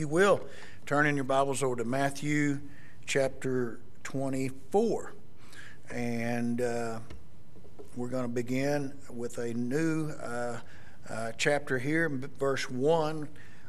You will turn in your Bibles over to Matthew chapter 24. And we're going to begin with a new chapter here, verse 1.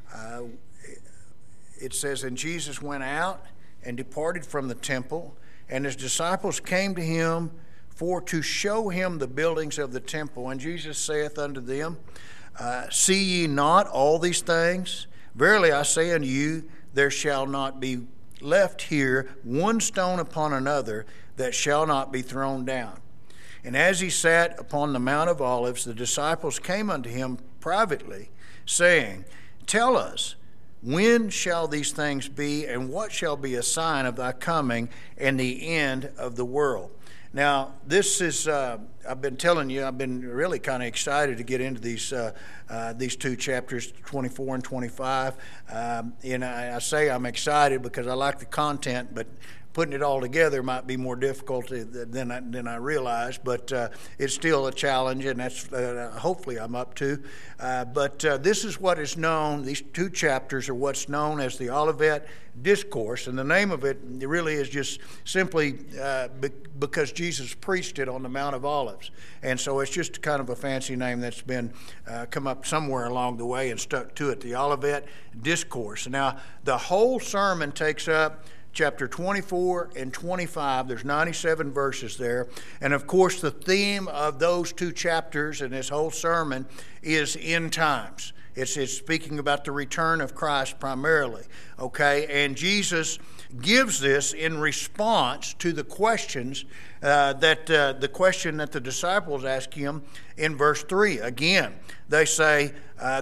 It says, "And Jesus went out and departed from the temple, and his disciples came to him for to show him the buildings of the temple. And Jesus saith unto them, See ye not all these things? Verily I say unto you, there shall not be left here one stone upon another that shall not be thrown down. And as he sat upon the Mount of Olives, the disciples came unto him privately, saying, Tell us, when shall these things be, and what shall be a sign of thy coming and the end of the world?" Now, this is, I've been telling you, I've been really kind of excited to get into these two chapters, 24 and 25. And I say I'm excited because I like the content, but putting it all together might be more difficult than I realized, but it's still a challenge, and that's hopefully I'm up to. But this is what is known, these two chapters are what's known as the Olivet Discourse, and the name of it really is just simply because Jesus preached it on the Mount of Olives. And so it's just kind of a fancy name that's been come up somewhere along the way and stuck to it, the Olivet Discourse. Now, the whole sermon takes up chapter 24 and 25. There's 97 verses there. And of course, the theme of those two chapters and this whole sermon is end times. It's speaking about the return of Christ primarily, okay? And Jesus gives this in response to the questions the question that the disciples ask him in verse 3. Again, they say,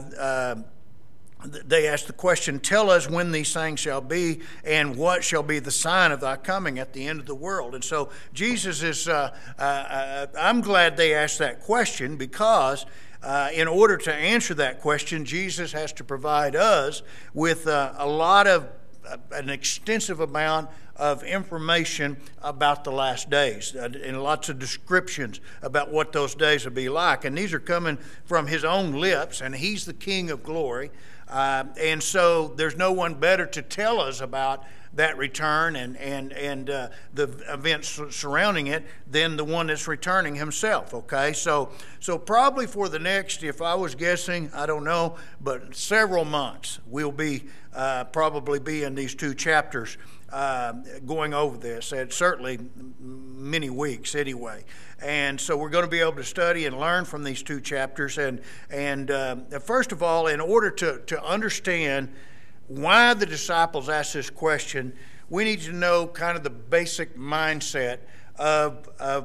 they ask the question, "Tell us when these things shall be, and what shall be the sign of thy coming at the end of the world?" And so Jesus is, I'm glad they asked that question, because in order to answer that question, Jesus has to provide us with an extensive amount of information about the last days and lots of descriptions about what those days will be like. And these are coming from his own lips, and he's the King of glory. And so there's no one better to tell us about that return and the events surrounding it than the one that's returning himself, okay? So probably for the next, if I was guessing, I don't know, but several months we'll be probably be in these two chapters going over this, and certainly many weeks anyway. And so we're going to be able to study and learn from these two chapters. And first of all, in order to understand why the disciples asked this question, we need to know kind of the basic mindset of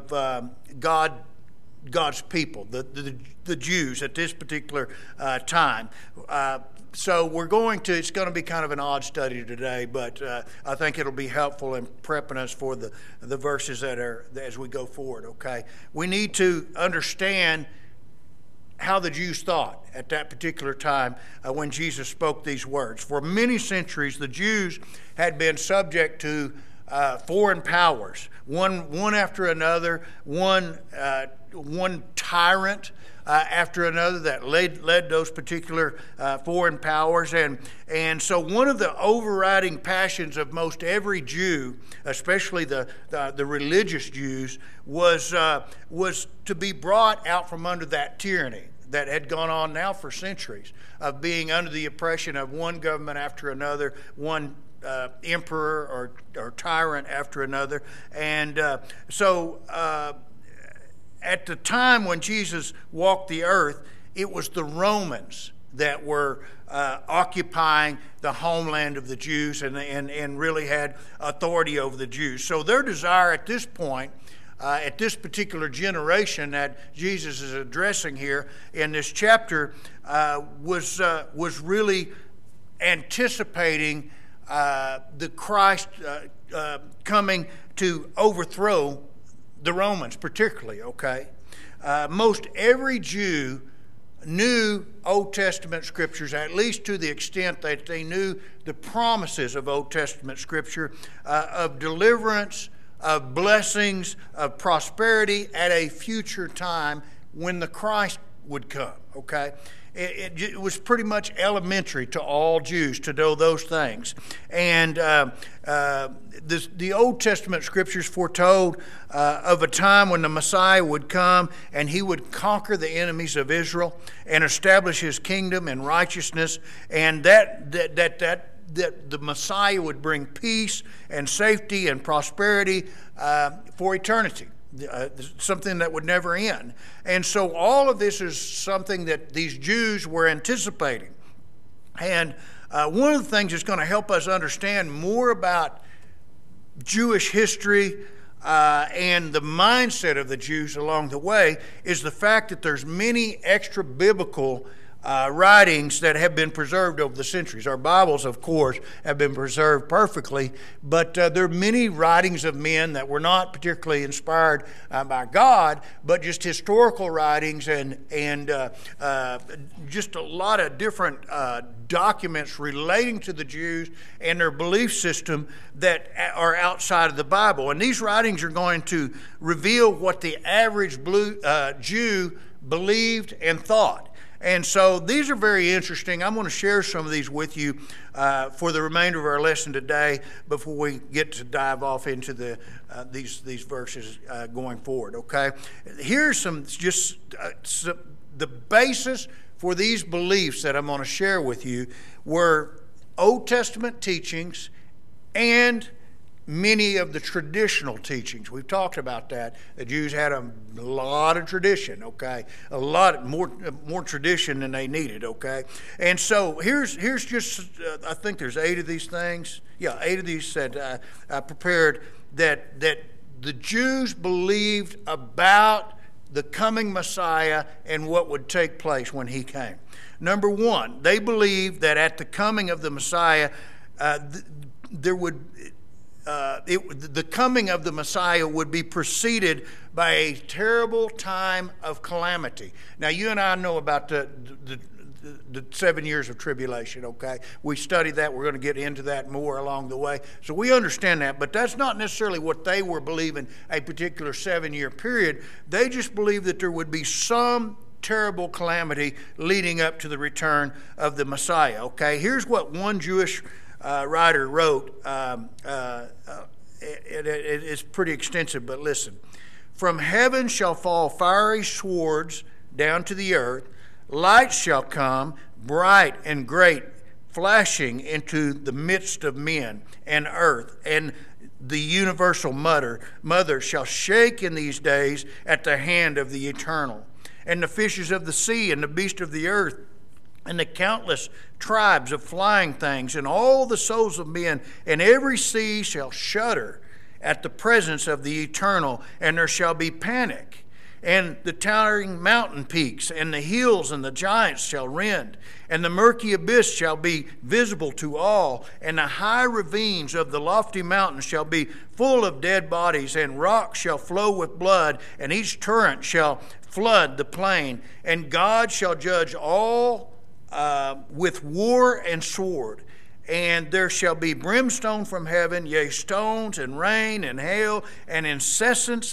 God's people, the Jews at this particular time. So it's going to be kind of an odd study today, but I think it'll be helpful in prepping us for the verses as we go forward, okay? We need to understand how the Jews thought at that particular time when Jesus spoke these words. For many centuries, the Jews had been subject to foreign powers, one after another, one tyrant after another that led those particular foreign powers. And so one of the overriding passions of most every Jew, especially the religious Jews, was to be brought out from under that tyranny that had gone on now for centuries, of being under the oppression of one government after another, one emperor or tyrant after another. And so at the time when Jesus walked the earth, it was the Romans that were occupying the homeland of the Jews and really had authority over the Jews. So their desire at this point, at this particular generation that Jesus is addressing here in this chapter, was really anticipating the Christ coming to overthrow the Romans particularly, okay? Most every Jew knew Old Testament scriptures, at least to the extent that they knew the promises of Old Testament scripture, of deliverance, of blessings, of prosperity at a future time when the Christ would come, okay? it was pretty much elementary to all Jews to know those things. And the Old Testament scriptures foretold of a time when the Messiah would come and he would conquer the enemies of Israel and establish his kingdom and righteousness, and that the Messiah would bring peace and safety and prosperity for eternity. Something that would never end. And so all of this is something that these Jews were anticipating. And one of the things that's going to help us understand more about Jewish history and the mindset of the Jews along the way is the fact that there's many extra biblical writings that have been preserved over the centuries. Our Bibles, of course, have been preserved perfectly, but there are many writings of men that were not particularly inspired by God, but just historical writings and just a lot of different documents relating to the Jews and their belief system that are outside of the Bible. And these writings are going to reveal what the average Jew believed and thought. And so these are very interesting. I'm going to share some of these with you for the remainder of our lesson today before we get to dive off into these verses going forward, okay? Here's some the basis for these beliefs that I'm going to share with you were Old Testament teachings and many of the traditional teachings. We've talked about that. The Jews had a lot of tradition, okay? A lot more tradition than they needed, okay? And so here's just, I think there's 8 of these things. Yeah, 8 of these that I prepared that the Jews believed about the coming Messiah and what would take place when he came. Number 1, they believed that at the coming of the Messiah, the coming of the Messiah would be preceded by a terrible time of calamity. Now, you and I know about the 7 years of tribulation, okay? We studied that. We're going to get into that more along the way. So we understand that, but that's not necessarily what they were believing, a particular 7-year period. They just believed that there would be some terrible calamity leading up to the return of the Messiah, okay? Here's what one Jewish writer wrote. It's pretty extensive, but listen. From heaven shall fall fiery swords down to the earth. Lights shall come, bright and great, flashing into the midst of men and earth. And the universal mother shall shake in these days at the hand of the Eternal. And the fishes of the sea and the beasts of the earth and the countless tribes of flying things, and all the souls of men, and every sea shall shudder at the presence of the Eternal, and there shall be panic. And the towering mountain peaks, and the hills and the giants shall rend, and the murky abyss shall be visible to all, and the high ravines of the lofty mountains shall be full of dead bodies, and rocks shall flow with blood, and each torrent shall flood the plain, and God shall judge all with war and sword. And there shall be brimstone from heaven, yea, stones and rain and hail, and incessant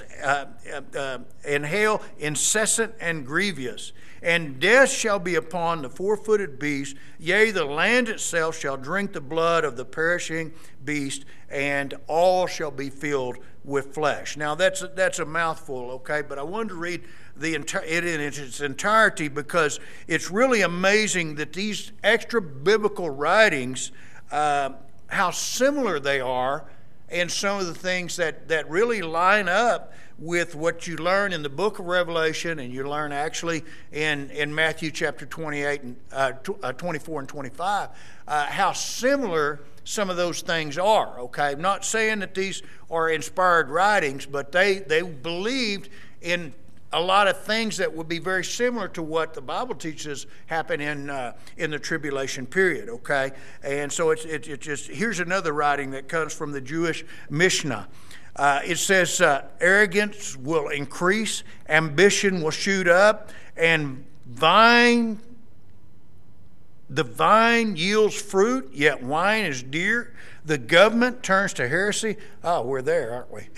and grievous. And death shall be upon the 4-footed beast, yea, the land itself shall drink the blood of the perishing beast, and all shall be filled with flesh. Now that's a mouthful, okay? But I wanted to read it in its entirety because it's really amazing that these extra biblical writings, how similar they are, and some of the things that really line up with what you learn in the book of Revelation, and you learn actually in Matthew chapter 28 and 24 and 25, how similar some of those things are, okay? I'm not saying that these are inspired writings, but they believed in a lot of things that would be very similar to what the Bible teaches happen in the tribulation period, okay? And so it's just, here's another writing that comes from the Jewish Mishnah. It says, arrogance will increase, ambition will shoot up, and vain The vine yields fruit, yet wine is dear. The government turns to heresy. Oh, we're there, aren't we?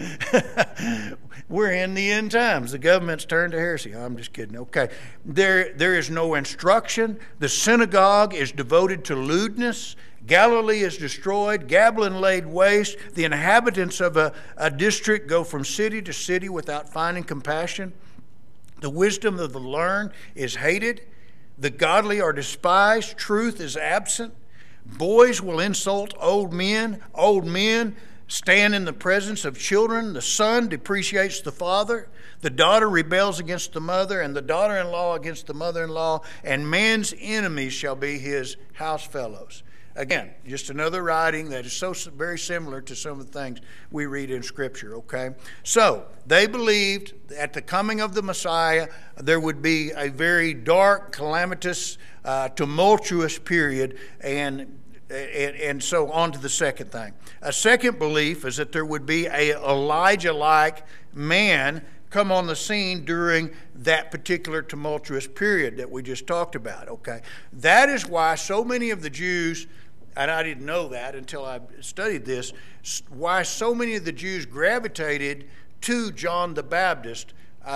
We're in the end times. The government's turned to heresy. I'm just kidding. Okay. There is no instruction. The synagogue is devoted to lewdness. Galilee is destroyed. Gabalon laid waste. The inhabitants of a district go from city to city without finding compassion. The wisdom of the learned is hated. The godly are despised. Truth is absent. Boys will insult old men. Old men stand in the presence of children. The son depreciates the father. The daughter rebels against the mother, and the daughter-in-law against the mother-in-law. And man's enemies shall be his house fellows. Again, just another writing that is so very similar to some of the things we read in Scripture, okay? So, they believed at the coming of the Messiah, there would be a very dark, calamitous, tumultuous period, and so on to the second thing. A second belief is that there would be a Elijah-like man come on the scene during that particular tumultuous period that we just talked about, okay? That is why so many of the Jews, and I didn't know that until I studied this, why so many of the Jews gravitated to John the Baptist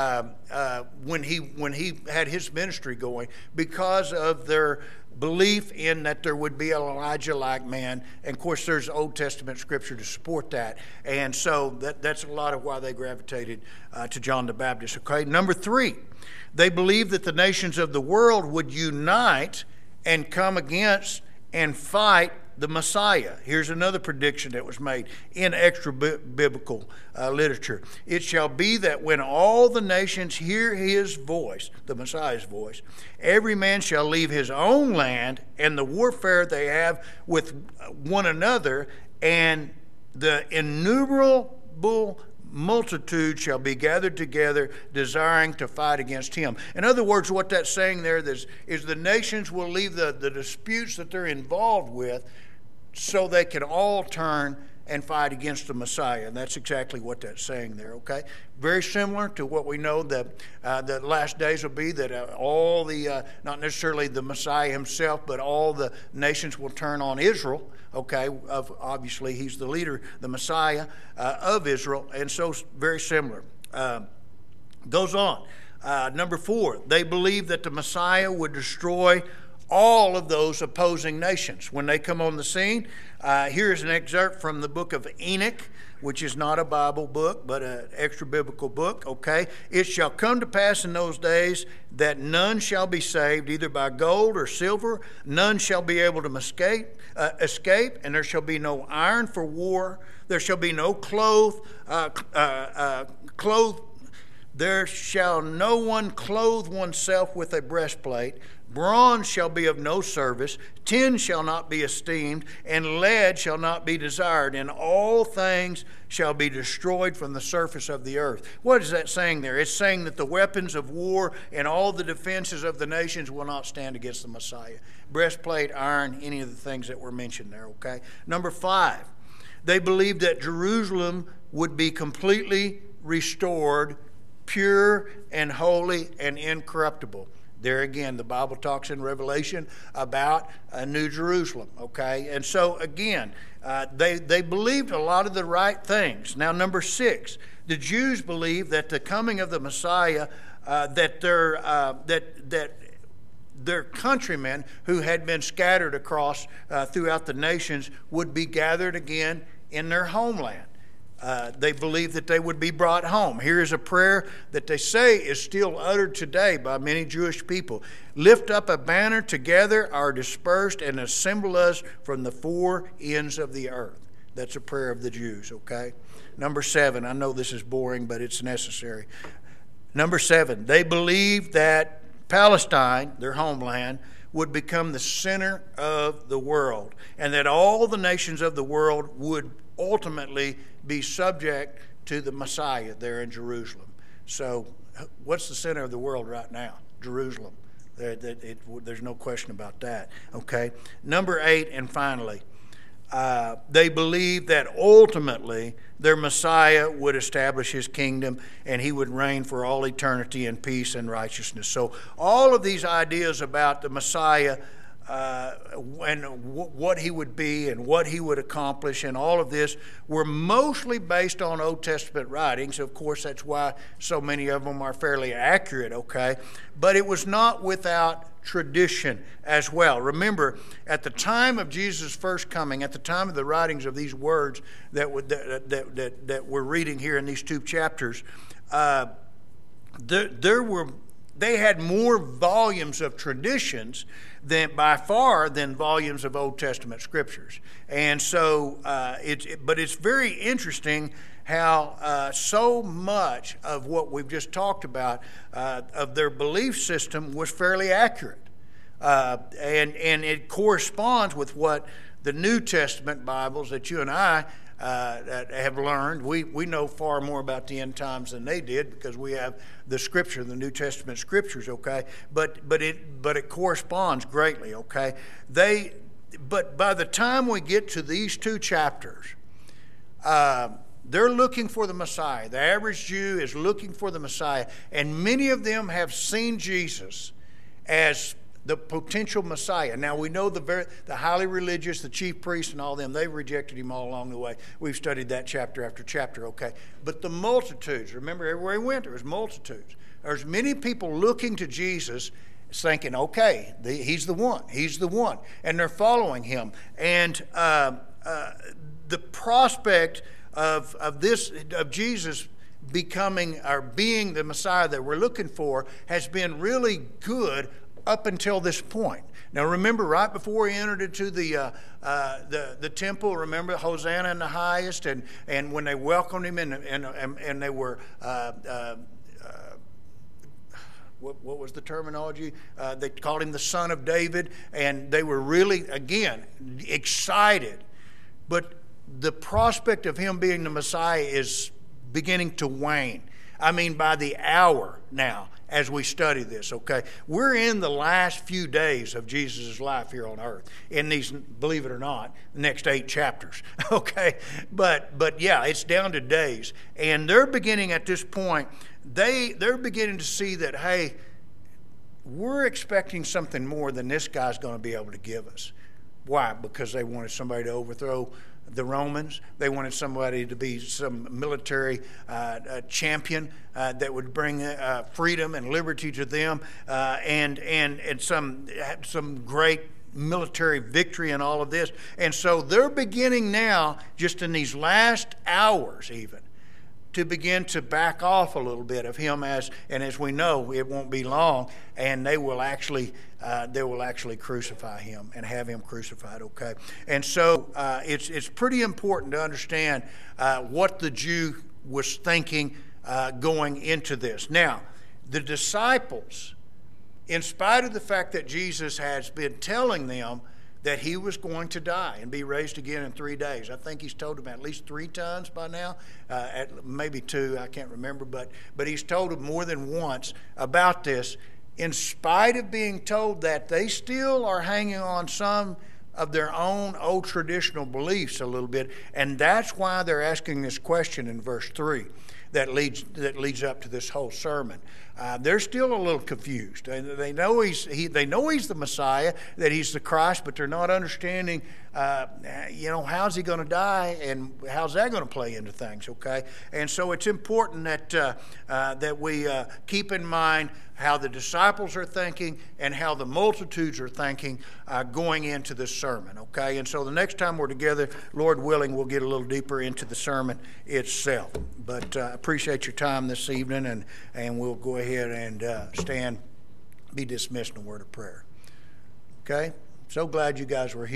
when he had his ministry going, because of their belief in that there would be an Elijah-like man. And of course, there's Old Testament scripture to support that. And so that's a lot of why they gravitated to John the Baptist. Okay, number 3, they believed that the nations of the world would unite and come against and fight the Messiah. Here's another prediction that was made in extra biblical literature. It shall be that when all the nations hear his voice, the Messiah's voice, every man shall leave his own land and the warfare they have with one another, and the innumerable multitude shall be gathered together, desiring to fight against him. In other words, what that's saying there is the nations will leave the disputes that they're involved with, so they can all turn and fight against the Messiah. And that's exactly what that's saying there, okay? Very similar to what we know that the last days will be, that all the, not necessarily the Messiah himself, but all the nations will turn on Israel, okay? Obviously, he's the leader, the Messiah of Israel, and so very similar. Goes on. Number 4, they believe that the Messiah would destroy all of those opposing nations when they come on the scene. Here's an excerpt from the book of Enoch, which is not a Bible book, but an extra biblical book, okay? It shall come to pass in those days that none shall be saved, either by gold or silver. None shall be able to escape, and there shall be no iron for war. There shall be no there shall no one clothe oneself with a breastplate. Bronze shall be of no service, tin shall not be esteemed, and lead shall not be desired, and all things shall be destroyed from the surface of the earth. What is that saying there? It's saying that the weapons of war and all the defenses of the nations will not stand against the Messiah. Breastplate, iron, any of the things that were mentioned there, okay? Number 5, they believed that Jerusalem would be completely restored, pure and holy and incorruptible. There again, the Bible talks in Revelation about a new Jerusalem, okay? And so again, they believed a lot of the right things. Now, number 6, the Jews believed that the coming of the Messiah, that their countrymen who had been scattered across throughout the nations would be gathered again in their homeland. They believed that they would be brought home. Here is a prayer that they say is still uttered today by many Jewish people. Lift up a banner together, are dispersed, and assemble us from the 4 ends of the earth. That's a prayer of the Jews, okay? Number 7, I know this is boring, but it's necessary. Number 7, they believed that Palestine, their homeland, would become the center of the world, and that all the nations of the world would ultimately be subject to the Messiah there in Jerusalem. So what's the center of the world right now? Jerusalem. There's no question about that. Okay. Number 8, and finally, they believed that ultimately their Messiah would establish his kingdom and he would reign for all eternity in peace and righteousness. So all of these ideas about the Messiah what he would be and what he would accomplish and all of this were mostly based on Old Testament writings. Of course, that's why so many of them are fairly accurate, okay? But it was not without tradition as well. Remember, at the time of Jesus' first coming, at the time of the writings of these words that we're reading here in these 2 chapters, they had more volumes of traditions by far than volumes of Old Testament scriptures. And so, but it's very interesting how so much of what we've just talked about of their belief system was fairly accurate. And it corresponds with what the New Testament Bibles that you and I have learned. We know far more about the end times than they did because we have the Scripture, the New Testament Scriptures. Okay, but it corresponds greatly. Okay, but by the time we get to these 2 chapters, they're looking for the Messiah. The average Jew is looking for the Messiah, and many of them have seen Jesus as the potential Messiah. Now, we know the highly religious, the chief priests and all them, they've rejected him all along the way. We've studied that chapter after chapter, okay? But the multitudes, remember everywhere he went, there was multitudes. There's many people looking to Jesus thinking, okay, he's the one, he's the one. And they're following him. And the prospect of Jesus becoming or being the Messiah that we're looking for has been really good up until this point. Now remember, right before he entered into the temple, remember Hosanna in the highest, and when they welcomed him and they were what was the terminology? They called him the Son of David, and they were really, again, excited. But the prospect of him being the Messiah is beginning to wane. I mean, by the hour now, as we study this, okay? We're in the last few days of Jesus' life here on earth in these, believe it or not, next 8 chapters, okay? But yeah, it's down to days. And they're beginning at this point, they're beginning to see that, hey, we're expecting something more than this guy's going to be able to give us. Why? Because they wanted somebody to overthrow the Romans. They wanted somebody to be some military champion that would bring freedom and liberty to them, and some great military victory and all of this. And so they're beginning now, just in these last hours even, to begin to back off a little bit of him as we know, it won't be long, and they will actually crucify him and have him crucified. Okay, and so it's pretty important to understand what the Jew was thinking going into this. Now, the disciples, in spite of the fact that Jesus has been telling them that he was going to die and be raised again in 3 days. I think he's told them at least 3 times by now, maybe 2, I can't remember, but he's told them more than once about this. In spite of being told that, they still are hanging on some of their own old traditional beliefs a little bit, and that's why they're asking this question in verse 3 that leads up to this whole sermon. They're still a little confused. They know he's the Messiah, that he's the Christ, but they're not understanding, how's he going to die and how's that going to play into things, okay? And so it's important that we keep in mind how the disciples are thinking and how the multitudes are thinking going into this sermon, okay? And so the next time we're together, Lord willing, we'll get a little deeper into the sermon itself. But I appreciate your time this evening, and we'll go ahead and be dismissed in a word of prayer. Okay? So glad you guys were here.